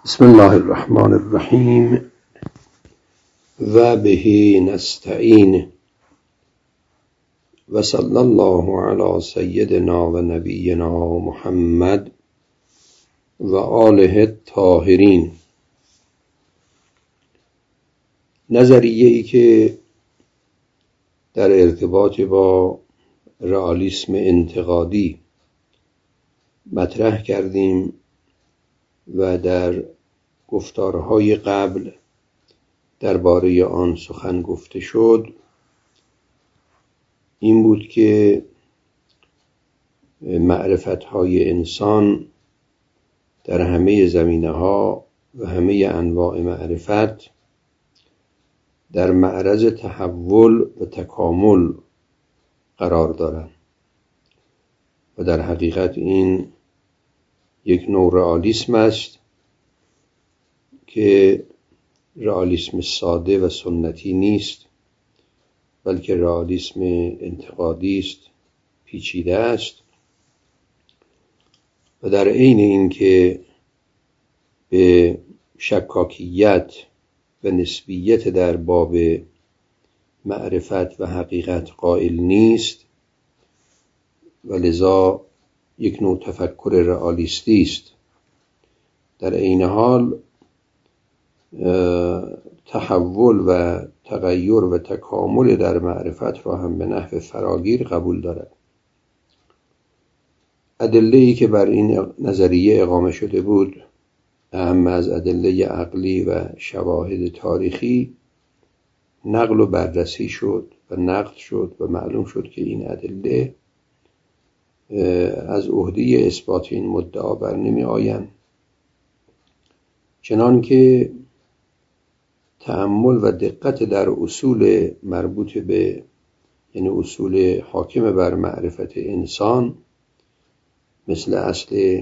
بسم الله الرحمن الرحیم و به نستعین و صلی الله علی سیدنا و نبینا محمد و آله الطاهرین. نظریه‌ای که در ارتباط با رئالیسم انتقادی مطرح کردیم و در گفتارهای قبل درباره آن سخن گفته شد، این بود که معرفت‌های انسان در همه زمینه‌ها و همه انواع معرفت در معرض تحول و تکامل قرار دارند و در حقیقت این یک نوع رئالیسم است که رئالیسم ساده و سنتی نیست، بلکه رئالیسم انتقادی است، پیچیده است و در عین اینکه به شکاکیت و نسبیت در باب معرفت و حقیقت قائل نیست و لذا یک نوع تفکر رئالیستی است. در عین حال تحول و تغییر و تکامل در معرفت را هم به نحو فراگیر قبول دارد. ادله‌ای که بر این نظریه اقامه شده بود، اهم از ادله عقلی و شواهد تاریخی، نقل و بررسی شد و نقد شد و معلوم شد که این ادله از عهده اثبات این مدعا بر نمی آیند، چنان که تأمل و دقت در اصول مربوط به یعنی اصول حاکم بر معرفت انسان، مثل اصل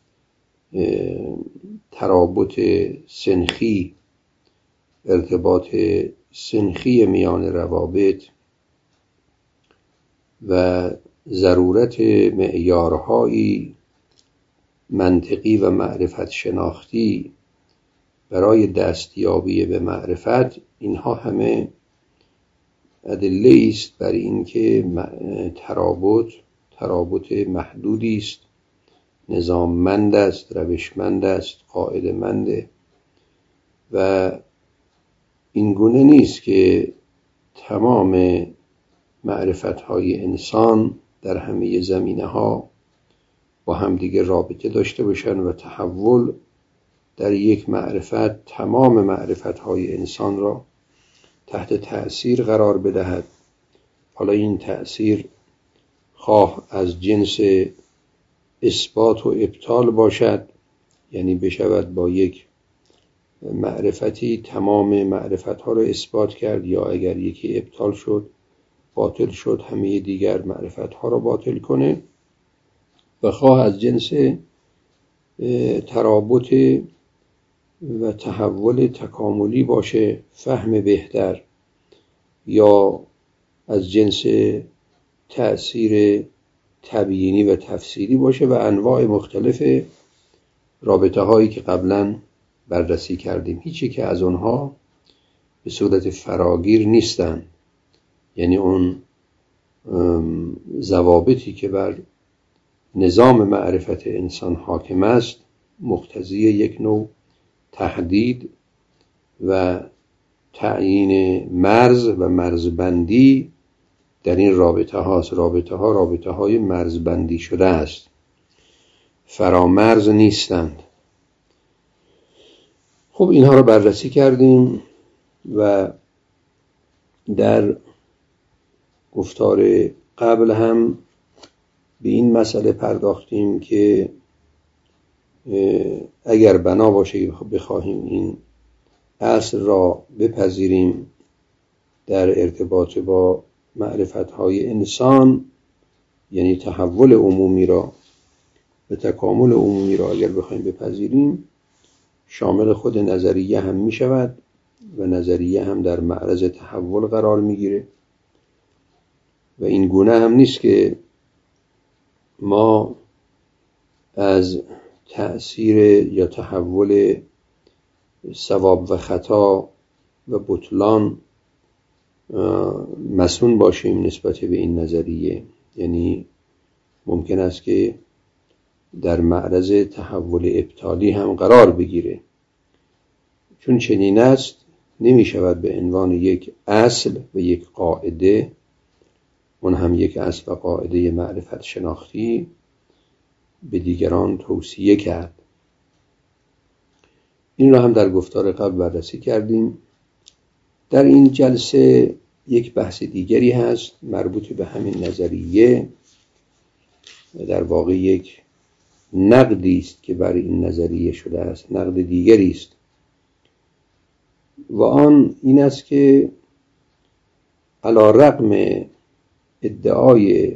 ترابط سنخی، ارتباط سنخی میان روابط و ضرورت معیارهای منطقی و معرفت شناختی برای دستیابی به معرفت، اینها همه ادله است بر این که ترابط محدودی است، نظاممند است، روشمند است، قاعده‌مند و این گونه نیست که تمام معرفت‌های انسان در همه زمینه‌ها با همدیگه رابطه داشته باشند و تحول در یک معرفت تمام معرفت‌های انسان را تحت تأثیر قرار بدهد. حالا این تأثیر خواه از جنس اثبات و ابطال باشد، یعنی بشود با یک معرفتی تمام معرفت‌ها را اثبات کرد، یا اگر یکی ابطال شد، باطل شد، همه دیگر معرفت‌ها را باطل کنه، و خواه از جنس ترابط و تحول تکاملی باشه، فهم بهتر، یا از جنس تأثیر تبیینی و تفسیری باشه و انواع مختلف رابطه هایی که قبلا بررسی کردیم. هیچی که از اونها به صورت فراگیر نیستن، یعنی اون ضوابطی که بر نظام معرفت انسان حاکم است مقتضی یک نوع تحدید و تعیین مرز و مرزبندی در این رابطه هاست. رابطه های مرزبندی شده است، فرامرز نیستند. خب اینها رو بررسی کردیم و در گفتار قبل هم به این مسئله پرداختیم که اگر بنا باشه بخواهیم این اصل را بپذیریم در ارتباط با معرفت‌های انسان، یعنی تحول عمومی را و تکامل عمومی را اگر بخواهیم بپذیریم، شامل خود نظریه هم می شود و نظریه هم در معرض تحول قرار می گیره و این گونه هم نیست که ما از تأثیر یا تحول صواب و خطا و بطلان مسئول باشیم نسبت به این نظریه. یعنی ممکن است که در معرض تحول ابطالی هم قرار بگیره. چون چنین است نمی شود به عنوان یک اصل و یک قاعده، اون هم یک اصل و قاعده معرفت شناختی، به دیگران توصیه کرد. این را هم در گفتار قبل بررسی کردیم. در این جلسه یک بحث دیگری هست مربوط به همین نظریه، در واقع یک نقدی است که برای این نظریه شده است، نقد دیگری است، و آن این است که علی رغم ادعای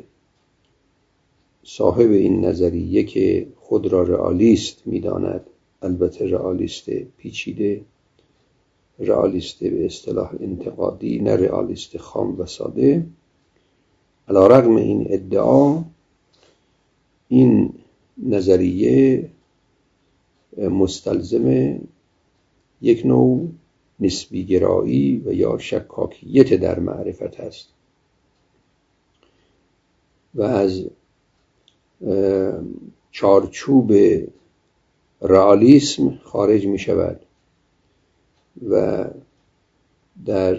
صاحب این نظریه که خود را رئالیست می‌داند، البته رئالیست پیچیده، رئالیست به اصطلاح انتقادی، نه رئالیست خام و ساده، علی رغم این ادعا این نظریه مستلزم یک نوع نسبی گرایی و یا شکاکیت در معرفت است و از چارچوب رئالیسم خارج می شود و در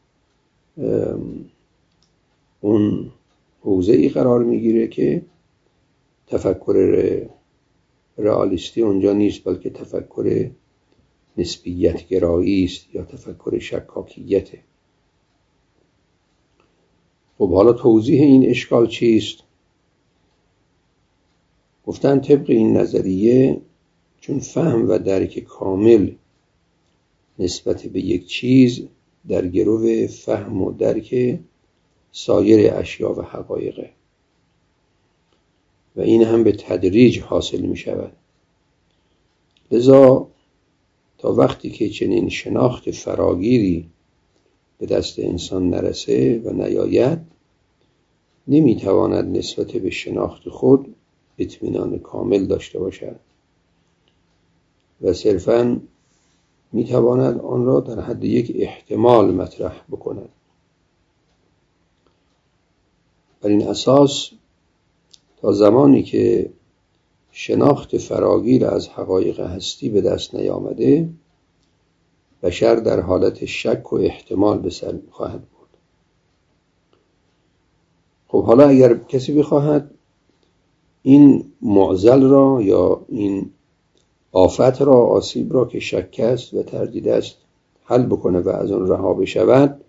اون حوزه‌ای قرار می گیره که تفکر رئالیستی اونجا نیست، بلکه تفکر نسبیت گرایی است یا تفکر شکاکیت. خب حالا توضیح این اشکال چیست؟ گفتن طبق این نظریه چون فهم و درک کامل نسبت به یک چیز در گرو فهم و درک سایر اشیا و حقایقه و این هم به تدریج حاصل می شود، لذا تا وقتی که چنین شناخت فراگیری به دست انسان نرسه و نیاید، نمیتواند نسبت به شناخت خود اطمینان کامل داشته باشد و صرفاً میتواند آن را در حد یک احتمال مطرح بکند. بر این اساس تا زمانی که شناخت فراگیر از حقایق هستی به دست نیامده، بشر در حالت شک و احتمال به سر خواهد برد. خب حالا اگر کسی بخواهد این معضل را یا این آفت را، آسیب را که شک است و تردید است حل بکنه و از آن رها بشود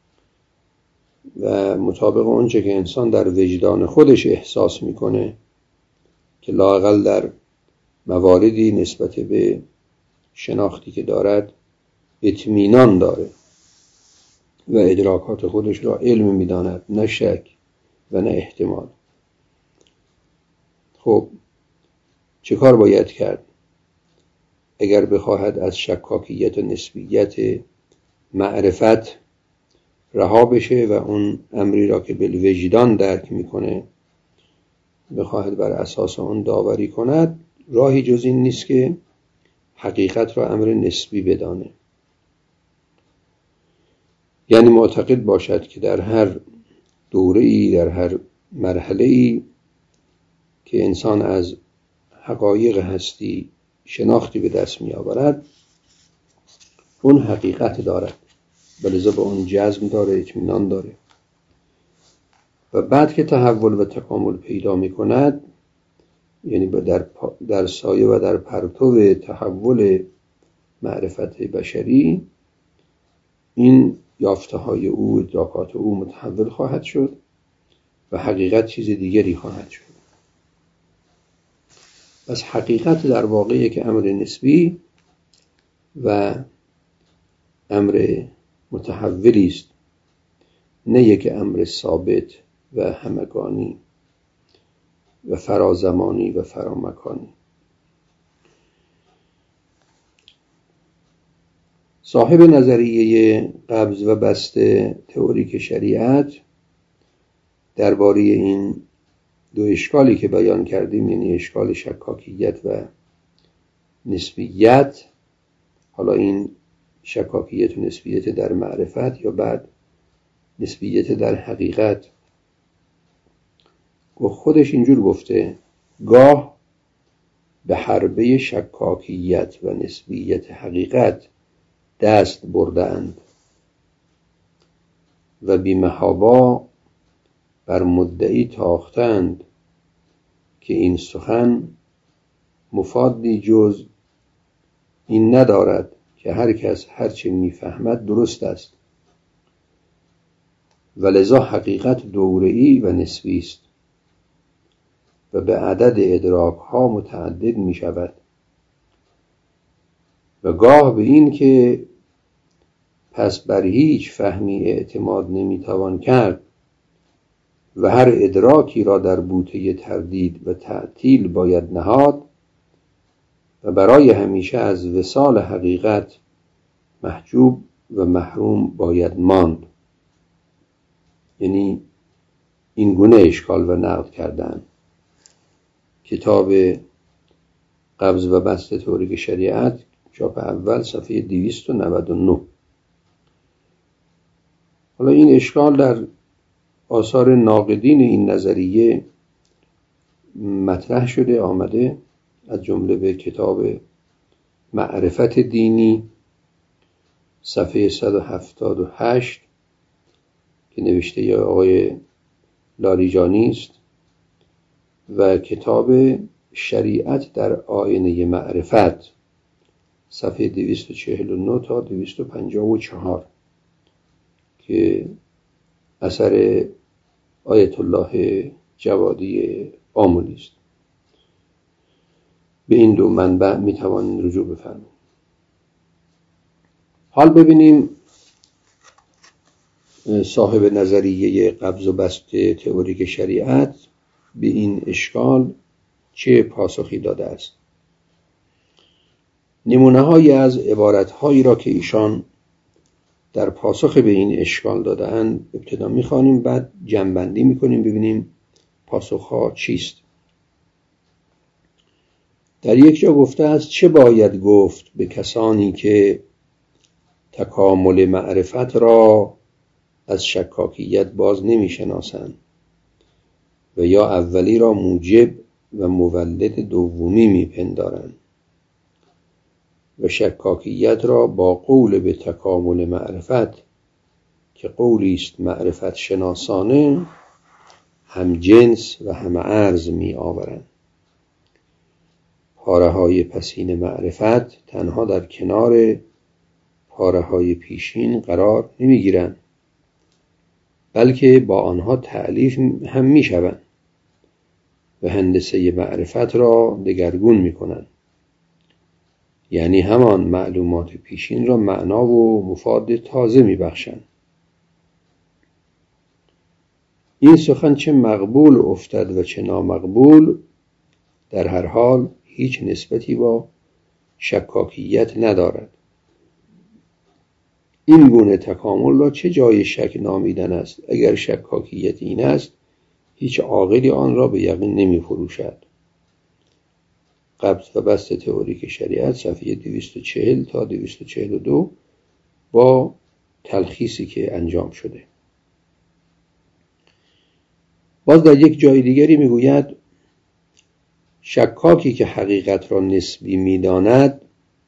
و مطابق اونچه که انسان در وجدان خودش احساس میکنه که لااقل در مواردی نسبت به شناختی که دارد اطمینان داره و ادراکات خودش را علم میداند، نه شک و نه احتمال. خب چه کار باید کرد؟ اگر بخواهد از شکاکیت و نسبیت معرفت رها بشه و اون امری را که بالوجدان درک میکنه بخواهد بر اساس آن داوری کند، راهی جز این نیست که حقیقت را امر نسبی بدانه. یعنی معتقد باشد که در هر دوره‌ای، در هر مرحله‌ای که انسان از حقایق هستی شناختی به دست می آورد، اون حقیقت دارد، بلذا به اون جزم داره، اطمینان داره و بعد که تحول و تکامل پیدا می کند، یعنی در سایه و در پرتو تحول معرفت بشری، این یافته های او، ادراکات او متحول خواهد شد و حقیقت چیز دیگری خواهد شد. پس حقیقت در واقع یک امر نسبی و امر متحولی است، نه یک امر ثابت و همگانی و فرازمانی و فرامکانی. صاحب نظریه قبض و بسط تئوریک شریعت درباره این دو اشکالی که بیان کردیم، یعنی اشکال شکاکیت و نسبیت، حالا این شکاکیت و نسبیت در معرفت یا بعد نسبیت در حقیقت، خودش اینجور گفته: گاه به حربه شکاکیت و نسبیت حقیقت دست بردند و بی‌محابا بر مدعی تاختند که این سخن مفادی جز این ندارد که هر کس هرچه میفهمد درست است، و لذا حقیقت دوره‌ای و نسبی است و به عدد ادراک ها متعدد می شود، و گاه به این که پس بر هیچ فهمی اعتماد نمی توان کرد و هر ادراکی را در بوته تردید و تعطیل باید نهاد و برای همیشه از وصال حقیقت محجوب و محروم باید ماند. یعنی این گونه اشکال و نقد کردن. کتاب قبض و بسط تئوریک شریعت، چاپ اول، صفحه 299. حالا این اشکال در آثار ناقدین این نظریه مطرح شده آمده، از جمله به کتاب معرفت دینی صفحه 178 که نوشته ی آقای لاریجانی است، و کتاب شریعت در آینه معرفت صفحه 249 تا 254 که اثر آیت الله جوادی آملی است. به این دو منبع میتوان رجوع بفرمایید. حال ببینیم صاحب نظریه قبض و بسط تئوریک شریعت به این اشکال چه پاسخی داده است. نمونه‌هایی از عبارت‌هایی را که ایشان در پاسخ به این اشکال داده‌اند ابتدا می‌خوانیم، بعد جمع‌بندی می‌کنیم ببینیم پاسخ‌ها چیست. در یک جا گفته است: چه باید گفت به کسانی که تکامل معرفت را از شکاکیت باز نمی‌شناسند و یا اولی را موجب و مولد دومی می‌پندارند و شکاکیت را با قول به تکامل معرفت که قولی است معرفت شناسانه هم جنس و هم عرض می آورند. پاره های پسین معرفت تنها در کنار پاره های پیشین قرار نمی گیرند، بلکه با آنها تألیف هم می شوند و هندسه معرفت را دگرگون می کنند. یعنی همان معلومات پیشین را معنا و مفاد تازه می بخشند. این سخن چه مقبول افتد و چه نامقبول، در هر حال هیچ نسبتی با شکاکیت ندارد. این گونه تکامل را چه جای شک نامیدن است؟ اگر شکاکیت این است، هیچ عاقلی آن را به یقین نمی فروشد. قبض و بسط تئوریک شریعت صفحه 240 تا 242 با تلخیصی که انجام شده. باز در یک جای دیگری میگوید: شکاکی که حقیقت را نسبی میداند،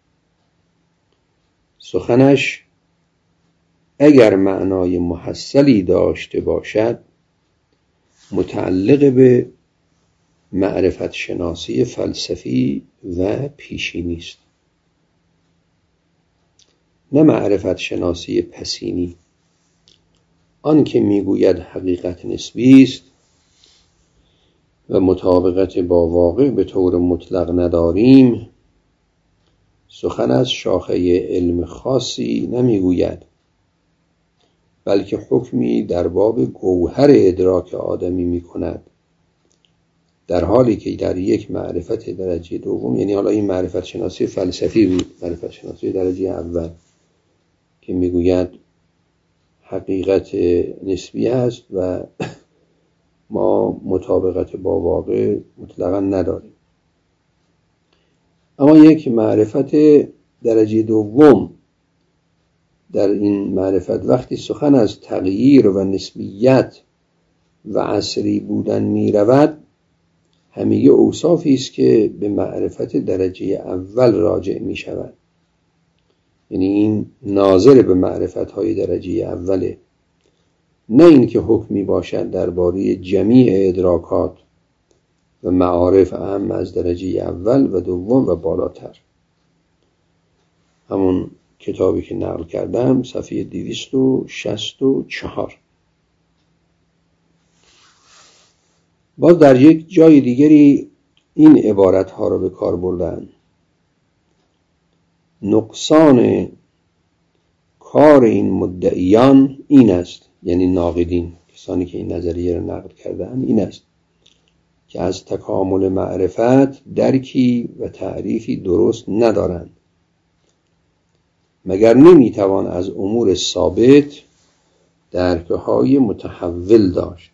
سخنش اگر معنای محصلی داشته باشد متعلق به معرفت شناسی فلسفی و پیشینی است، نه معرفت شناسی پسینی. آن که میگوید حقیقت نسبی است و مطابقت با واقع به طور مطلق نداریم، سخن از شاخه علم خاصی نمیگوید، بلکه حکمی در باب گوهر ادراک آدمی میکند، در حالی که در یک معرفت درجه دوم، یعنی حالا این معرفت شناسی فلسفی بود، معرفت شناسی درجه اول که میگوید حقیقت نسبی است و ما مطابقت با واقع مطلقا نداریم. اما یک معرفت درجه دوم در این معرفت وقتی سخن از تغییر و نسبیت و عصری بودن می رود، همه اوصافی است که به معرفت درجه اول راجع می شود. یعنی این ناظر به معرفت های درجه اوله، نه این که حکمی باشد درباره جمیع ادراکات و معارف اهم از درجه اول و دوم و بالاتر. همون کتابی که نقل کردم صفحه 264. باز در یک جای دیگری این عبارت ها رو به کار بردن: نقصان کار این مدعیان این است، یعنی ناقدین، کسانی که این نظریه رو نقد کردن، این است که از تکامل معرفت درکی و تعریفی درست ندارند، مگر نمیتوان از امور ثابت درکهای متحول داشت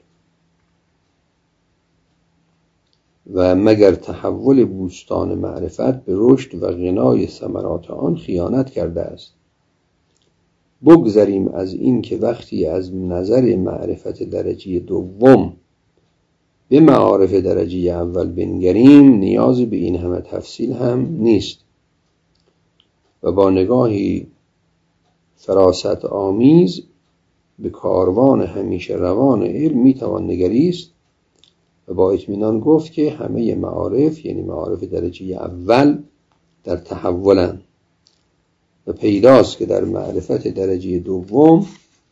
و مگر تحول بوستان معرفت به رشد و غنای ثمرات آن خیانت کرده است. بگذریم از این که وقتی از نظر معرفت درجه دوم به معارف درجه اول بنگریم، نیاز به این همه تفصیل هم نیست و با نگاهی فراست آمیز به کاروان همیشه روان علم میتوان نگریست و با اطمینان گفت که همه معارف، یعنی معارف درجه اول، در تحولند و پیداست که در معرفت درجه دوم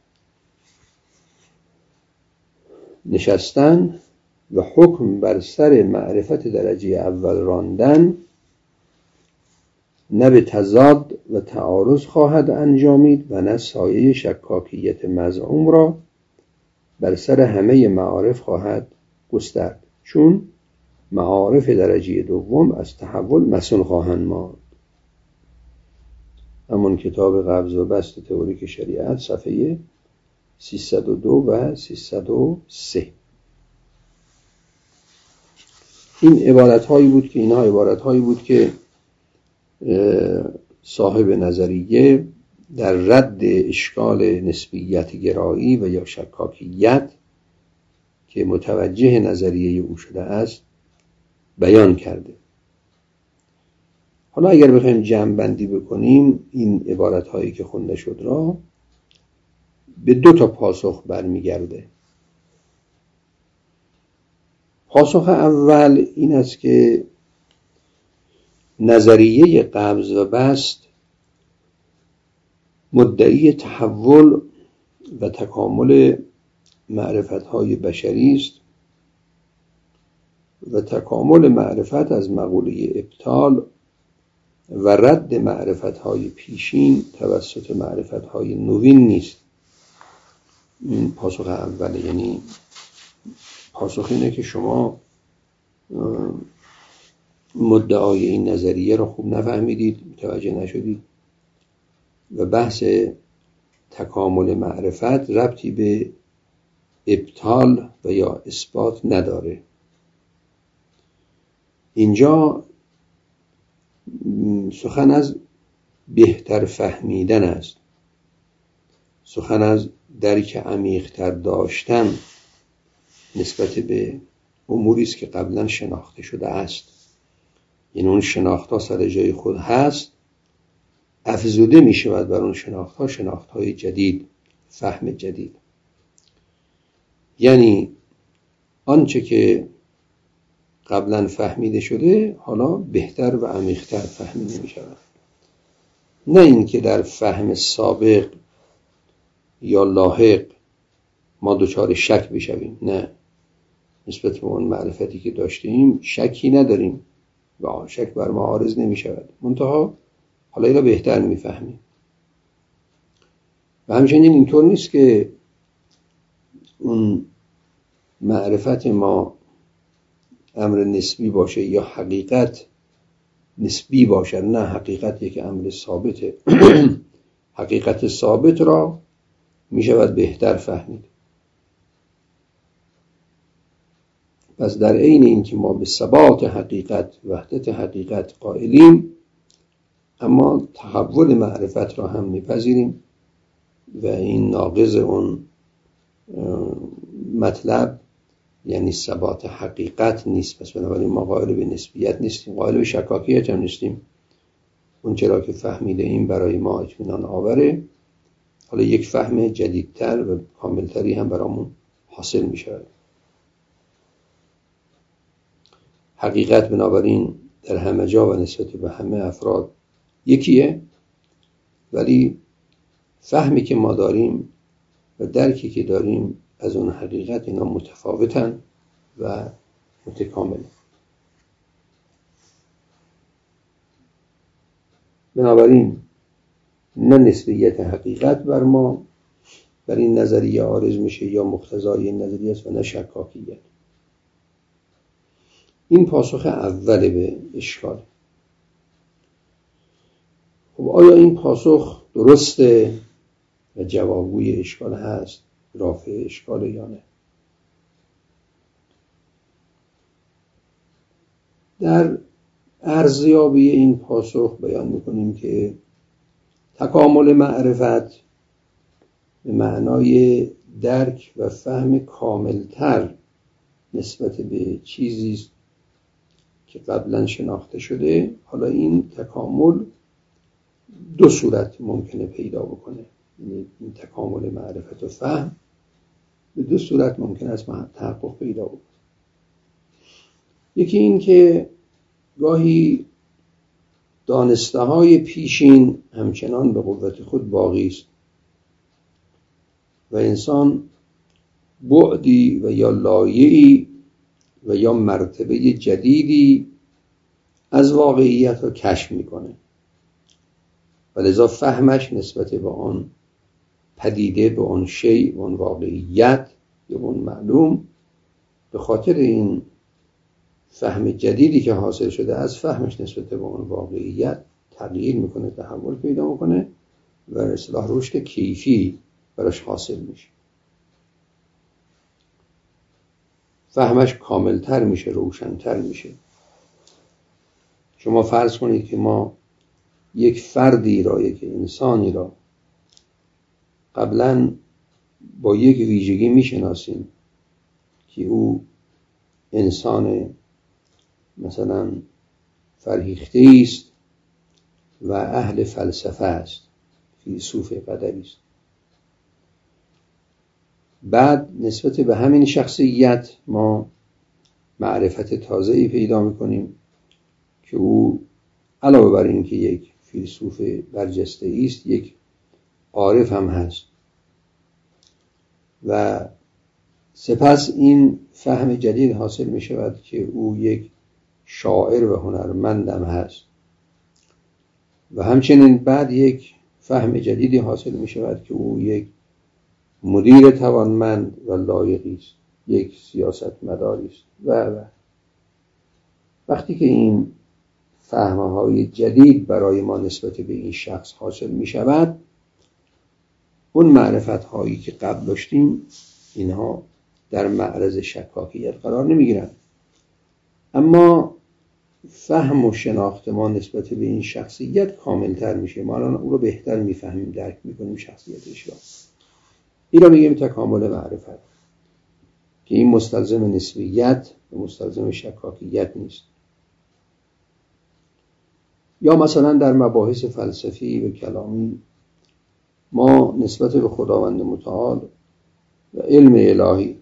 نشستن و حکم بر سر معرفت درجه اول راندن نه به تضاد و تعارض خواهد انجامید و نه سایه شکاکیت مزعوم را بر سر همه معارف خواهد گسترد، چون معارف درجه دوم از تحول مسئول خواهند ماند. همون کتاب قبض و بسط تئوریک شریعت صفحه 302 و 303. این عبارت هایی بود که صاحب نظریه در رد اشکال نسبیت گرایی و یا شکاکیت که متوجه نظریه او شده است بیان کرده. حالا اگر بخوایم جمع بندی بکنیم این عبارت هایی که خونده شد را، به 2 پاسخ برمیگرده. پاسخ اول این است که نظریه قبض و بسط مدعی تحول و تکامل معرفت‌های بشری است و تکامل معرفت از مقوله ابطال و رد معرفت‌های پیشین توسط معرفت‌های نوین نیست. این پاسخ اوله. یعنی پاسخ اینه که شما مدعای این نظریه رو خوب نفهمیدید، متوجه نشدید و بحث تکامل معرفت ربطی به ابطال و یا اثبات نداره. اینجا سخن از بهتر فهمیدن است، سخن از درک عمیق‌تر داشتن نسبت به اموری است که قبلا شناخته شده است. یعنی اون شناخت‌ها سر جای خود هست، افزوده می شود بر اون شناخت‌ها شناخت‌های جدید، فهم جدید. یعنی آنچه که قبلا فهمیده شده حالا بهتر و عمیق‌تر فهمیده می شود، نه اینکه در فهم سابق یا لاحق ما دچار شک بشویم. نه، نسبت به اون معرفتی که داشتیم شکی نداریم و شک بر ما عارض نمی شود، منتها حالا اینا بهتر می فهمیم. و همچنین اینطور نیست که اون معرفت ما امر نسبی باشه یا حقیقت نسبی باشه. نه، حقیقت یک امر ثابته. حقیقت ثابت را می شود بهتر فهمید. پس در عین این که ما به ثبات حقیقت، وحدت حقیقت قائلیم، اما تحول معرفت را هم میپذیریم و این ناقض اون مطلب یعنی ثبات حقیقت نیست. پس بنابراین ما قائل به نسبیت نیستیم، قائل به شکاکیت هم نیستیم. اون چرا که فهمیده این برای ما اطمینان آوره، حالا یک فهم جدیدتر و کاملتری هم برامون حاصل می شود. حقیقت بنابراین در همه جا و نسبت به همه افراد یکیه، ولی فهمی که ما داریم و درکی که داریم از اون حقیقت اینا متفاوتن و متکاملن. بنابراین نه نسبیت حقیقت بر ما بر این نظریه عارض میشه یا مقتضای این نظریه است و نه شکاکیت. این پاسخ اول به اشکال. خب آیا این پاسخ درسته و جوابگوی اشکال هست، رافع اشکال یا نه؟ در ارزیابی این پاسخ بیان میکنیم که تکامل معرفت به معنای درک و فهم کاملتر نسبت به چیزی است که قبلا شناخته شده. حالا این تکامل دو صورت ممکنه پیدا بکنه، یعنی این تکامل معرفت و فهم به دو صورت ممکن است تحقق پیدا بکنه. یکی این که گاهی دانسته های پیشین همچنان به قوت خود باقی است و انسان بعدی و یا لایه‌ای و یا مرتبه جدیدی از واقعیت را کشف میکنه و لذا فهمش نسبت به آن پدیده، به آن شیء، به آن واقعیت یا به آن معلوم، به خاطر این فهم جدیدی که حاصل شده از فهمش نسبت به آن واقعیت تغییر میکنه، تحول پیدا میکنه و اصطلاح رشد کیفی براش حاصل میشه. فهمش کاملتر میشه، روشنتر میشه. شما فرض کنید که ما یک فردی را، یک انسانی را قبلا با یک ویژگی میشناسیم که او انسان مثلا فرهیخته است و اهل فلسفه است، فیلسوف قدری است. بعد نسبت به همین شخصیت ما معرفت تازه‌ای پیدا می‌کنیم که او علاوه بر این که یک فیلسوف برجسته است، یک عارف هم هست و سپس این فهم جدید حاصل می شود که او یک شاعر و هنرمند هم هست و همچنین بعد یک فهم جدیدی حاصل می شود که او یک مدیر توانمند و لایقی است، یک سیاستمداری است و وقتی که این فهم‌های جدید برای ما نسبت به این شخص حاصل می شود، اون معرفت‌هایی که قبل داشتیم اینها در معرض شکاکیت قرار نمی‌گیرند، اما فهم و شناخت ما نسبت به این شخصیت کاملتر میشه. ما الان او رو بهتر میفهمیم، درک میکنیم شخصیتش را. این را میگیم تکامل معرفت که این مستلزم نسبیت و مستلزم شکاکیت نیست. یا مثلا در مباحث فلسفی و کلامی ما نسبت به خداوند متعال و علم الهی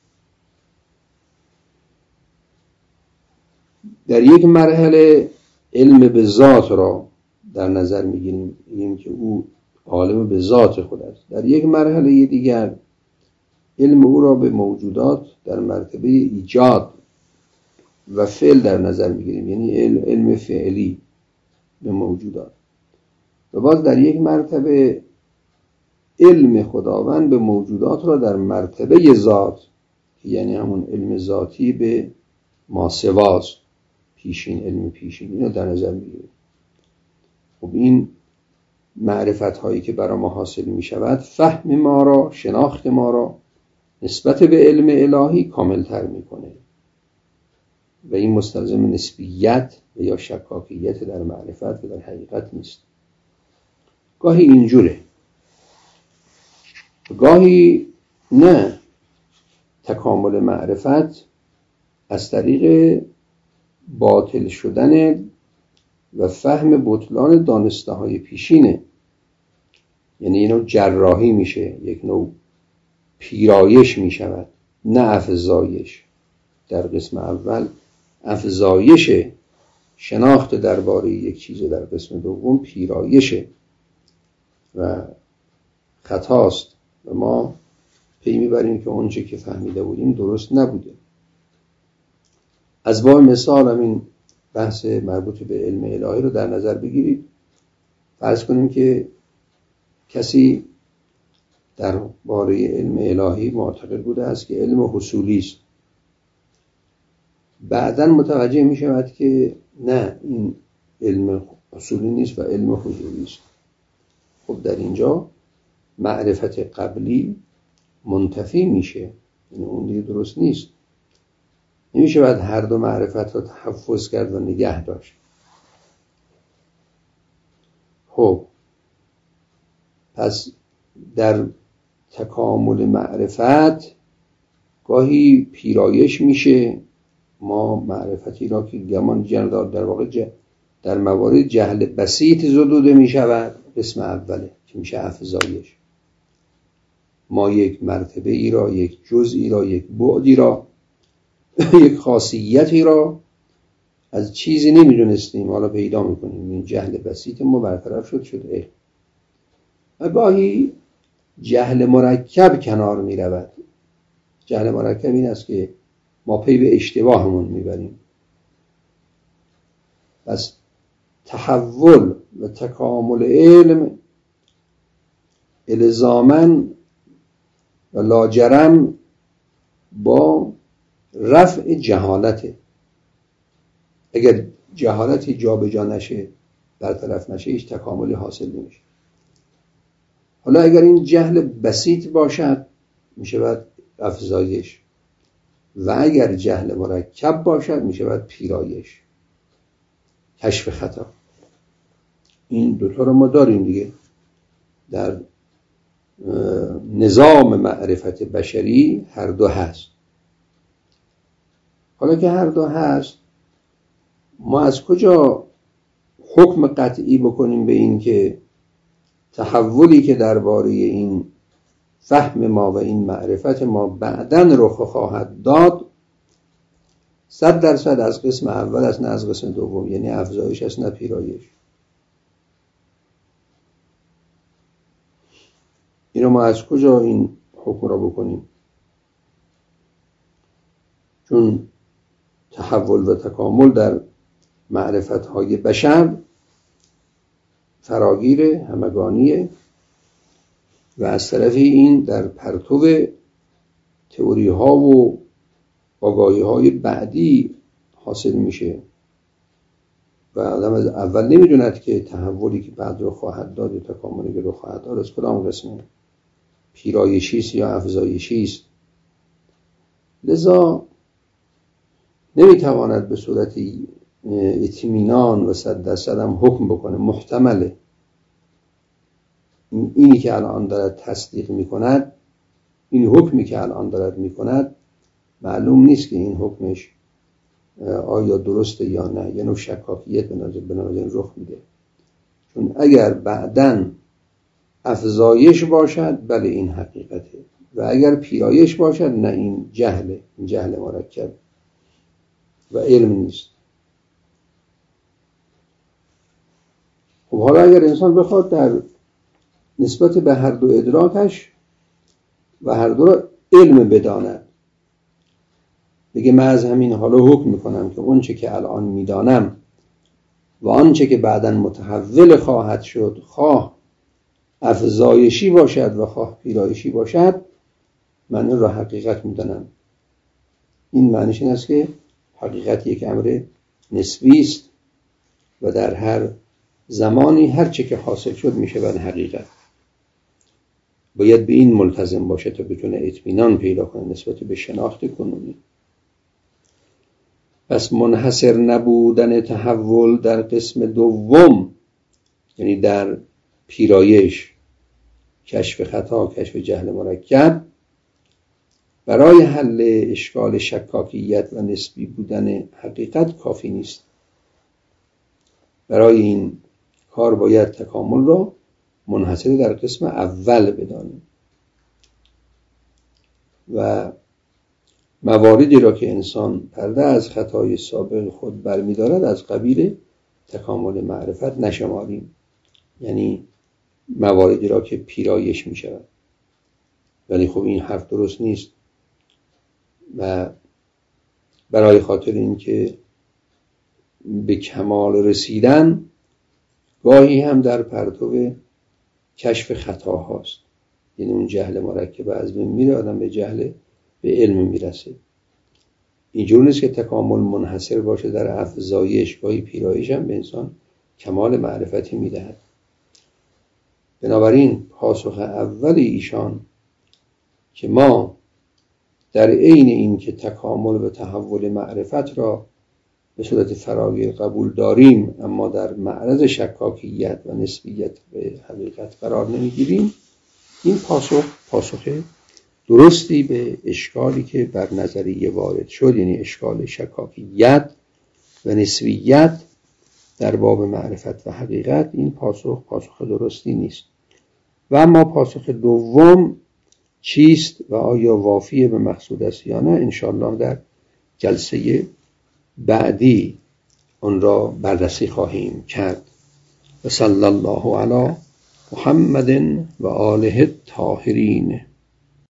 در یک مرحله علم به ذات را در نظر میگیریم، میگیم که او عالم به ذات خود است. در یک مرحله دیگر علم او را به موجودات در مرتبه ایجاد و فعل در نظر میگیریم، یعنی علم فعلی به موجودات. و باز در یک مرتبه علم خداوند به موجودات را در مرتبه ذات، یعنی همون علم ذاتی به ماسواست، پیشین، علم پیشین، اینو در نظر میگیریم. خب این معرفت هایی که برای ما حاصل می شود فهم ما را، شناخت ما را نسبت به علم الهی کاملتر میکنه. و این مستلزم نسبیت و یا شکاکیت در معرفت و در حقیقت نیست. گاهی اینجوره، گاهی نه. تکامل معرفت از طریق باطل شدن و فهم بطلان دانسته های پیشینه. یعنی یه نوع جراحی میشه، یک نوع پیرایش میشود، نه افزایش. در قسم اول افزایش شناخت درباره یک چیز، در قسم دوم پیرایشه و خطاست و ما پی میبریم که اونچه که فهمیده بودیم درست نبوده. از باب مثال همین بحث مربوط به علم الهی رو در نظر بگیرید. فرض کنیم که کسی در باره علم الهی معتقد بوده است که علم حصولی است، بعداً متوجه می شود که نه، این علم حصولی نیست و علم حضوری است. خب در اینجا معرفت قبلی منتفی میشه، یعنی اون دیگه درست نیست. نمیشه باید هر دو معرفت رو تحفظ کرد و نگه داشت. خب پس در تکامل معرفت گاهی پیرایش میشه. ما معرفتی را که گمان جندار در واقع در موارد جهل بسیط زدوده میشود، قسم اوله که میشه افزایش. ما یک مرتبه ای را، یک جزئی را، یک بعدی را، یک خاصیتی را از چیزی نمیدونستیم، حالا پیدا میکنیم. این جهل بسیط ما برطرف شد علم. و گاهی جهل مرکب کنار میرود. جهل مرکب این است که ما پی به اشتباهمون میبریم. پس تحول و تکامل علم الزاماً و لاجرم با رفع جهالته. اگر جهالتی جا به جا نشه، برطرف نشه، هیچ تکاملی حاصل نمیشه. حالا اگر این جهل بسیط باشد میشه باید افزایش، و اگر جهل مرکب باشد میشه باید پیرایش، کشف خطا. این دوتا رو ما داریم دیگه در نظام معرفت بشری. هر دو هست. حالا که هر دو هست، ما از کجا حکم قطعی بکنیم به این که تحولی که درباره این فهم ما و این معرفت ما بعداً رخ خواهد داد 100% از قسم اول است، نه از قسم دوم، یعنی افزایش است نه پیرایش. اینو ما از کجا این حکم را بکنیم؟ چون تحول و تکامل در معرفت‌های بشر فراگیر، همگانیه و از طرفی این در پرتو تئوری ها و آگاهی های بعدی حاصل میشه و آدم از اول نمیدوند که تحولی که بعد رو خواهد داد یا تکاملی که رو خواهد داد از کدام قسمه، پیرایشی است یا افزایشی است. لذا نمیتواند به صورت اطمینان و 100% هم حکم بکنه. محتمله اینی که الان دارد تصدیق میکند، این حکمی که الان دارد میکند، معلوم نیست که این حکمش آیا درسته یا نه. یه نوع شکاکیت به نظر رخ میده. چون اگر بعداً افزایش باشد، بله این حقیقته، و اگر پیرایش باشد، نه این جهله، این جهل مرکب و علم نیست. خب حالا اگر انسان بخواد در نسبت به هر دو ادراکش و هر دو را علم بداند، بگه من از همین حالا حکم میکنم که اون چه که الان میدانم و آنچه که بعداً متحول خواهد شد، خواه افزایشی باشد و خواه پیرایشی باشد، من این را حقیقت میدانم. این معنیش این است که حقیقت یک امر نسبی است و در هر زمانی هر چه که حاصل شد میشه بعد حقیقت. باید به این ملتزم باشه تا بتونه اطمینان پیدا کنه نسبت به شناخت کنونی. پس منحصر نبودن تحول در قسم دوم، یعنی در پیرایش، کشف خطا، کشف جهل مرکب، برای حل اشکال شکاکیت و نسبی بودن حقیقت کافی نیست. برای این کار باید تکامل را منحصر در قسم اول بدانیم و مواردی را که انسان پرده از خطای سابق خود برمی‌دارد از قبیل تکامل معرفت نشماریم، یعنی مواردی را که پیرایش می شود. ولی خب این حرف درست نیست و برای خاطر این که به کمال رسیدن گاهی هم در پرتو کشف خطا هاست، یعنی اون جهل مرکب از بین میره، آدم به علم میرسه. اینجور نیست که تکامل منحصر باشه در افزایش، گاهی پیرایش هم به انسان کمال معرفتی میدهد. بنابراین پاسخ اول ایشان که ما در عین این که تکامل و تحول معرفت را به صورت فراگیر قبول داریم اما در معرض شکاکیت و نسبیت به حقیقت قرار نمیگیریم، این پاسخ درستی به اشکالی که بر نظریه وارد شد، یعنی اشکال شکاکیت و نسبیت در باب معرفت و حقیقت، این پاسخ درستی نیست. و اما پاسخ دوم چیست و آیا وافیه به مقصود است یا نه، انشاءالله در جلسه بعدی آن را بررسی خواهیم کرد. و صلی الله علی محمد و آله الطاهرین.